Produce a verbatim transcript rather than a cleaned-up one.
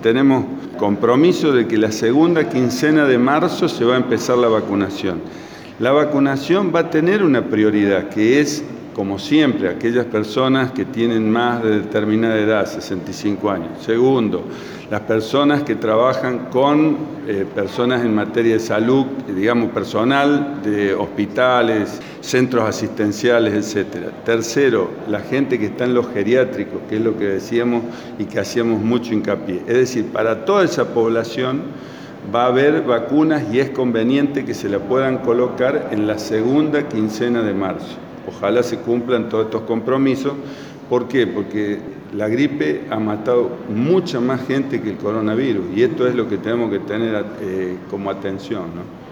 tenemos compromiso de que la segunda quincena de marzo se va a empezar la vacunación. La vacunación va a tener una prioridad, que es, como siempre, aquellas personas que tienen más de determinada edad, sesenta y cinco años. Segundo, las personas que trabajan con eh, personas en materia de salud, digamos personal de hospitales, centros asistenciales, etcétera. Tercero, la gente que está en los geriátricos, que es lo que decíamos y que hacíamos mucho hincapié. Es decir, para toda esa población va a haber vacunas y es conveniente que se la puedan colocar en la segunda quincena de marzo. Ojalá se cumplan todos estos compromisos. ¿Por qué? Porque la gripe ha matado mucha más gente que el coronavirus y esto es lo que tenemos que tener eh, como atención, ¿no?